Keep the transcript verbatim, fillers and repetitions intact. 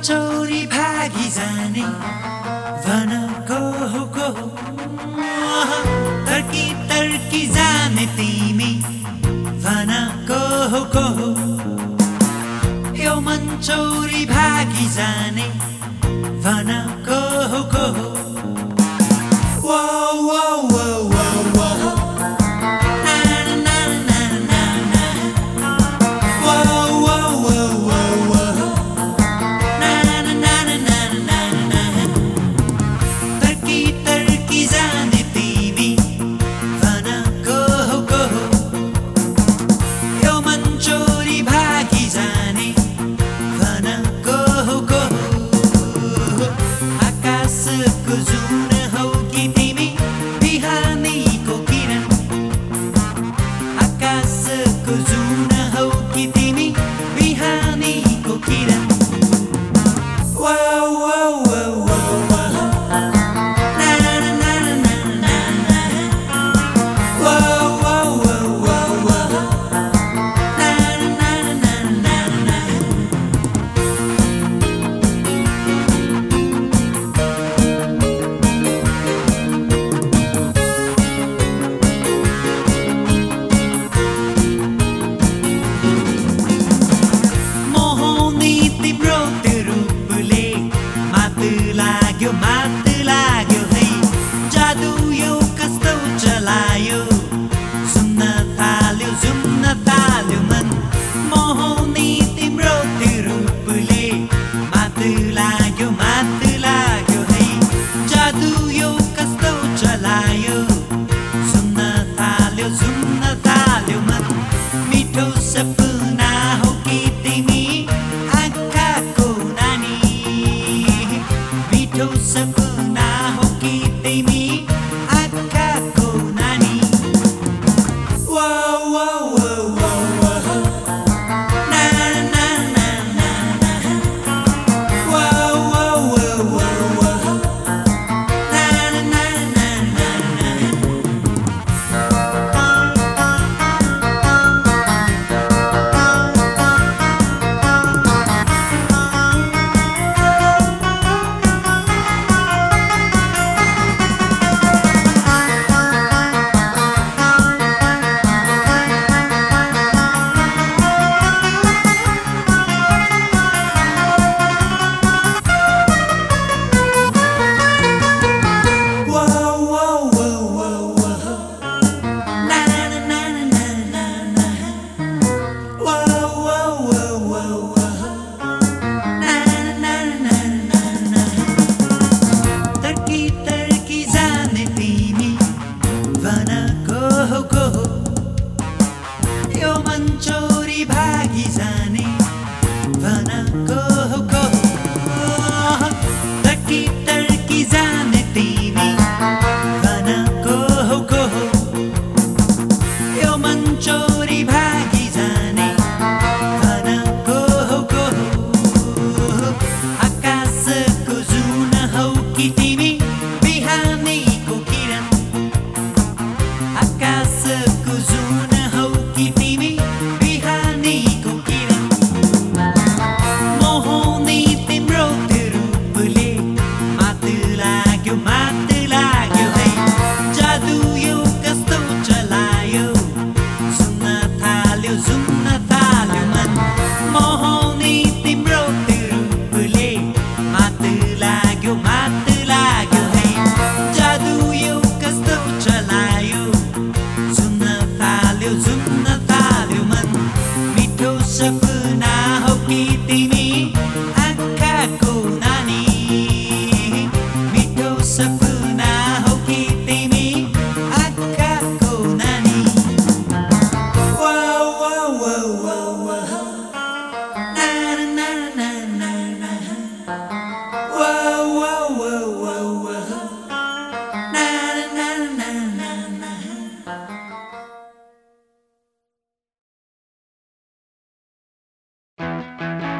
चोरी भागी जाने भन को हो को हो तर्की तर्की जाने तिमी भन को हो को हो यो मन चोरी भागी जाने भन को हो को हो वो वो वो वो वो मात लाग्यो है जादु यो कस्तो चलायो सुन्न थाल्यो जुम्न थाल्यो मन मोहनी तिम्रो त्यो रूपले मात लाग्यो मात लाग्यो है जादु यो कस्तो चलायो सुन्न थाल्यो जुम्न थाल्यो मन मिठो सपना हो कि तिमी आँखाको नानी so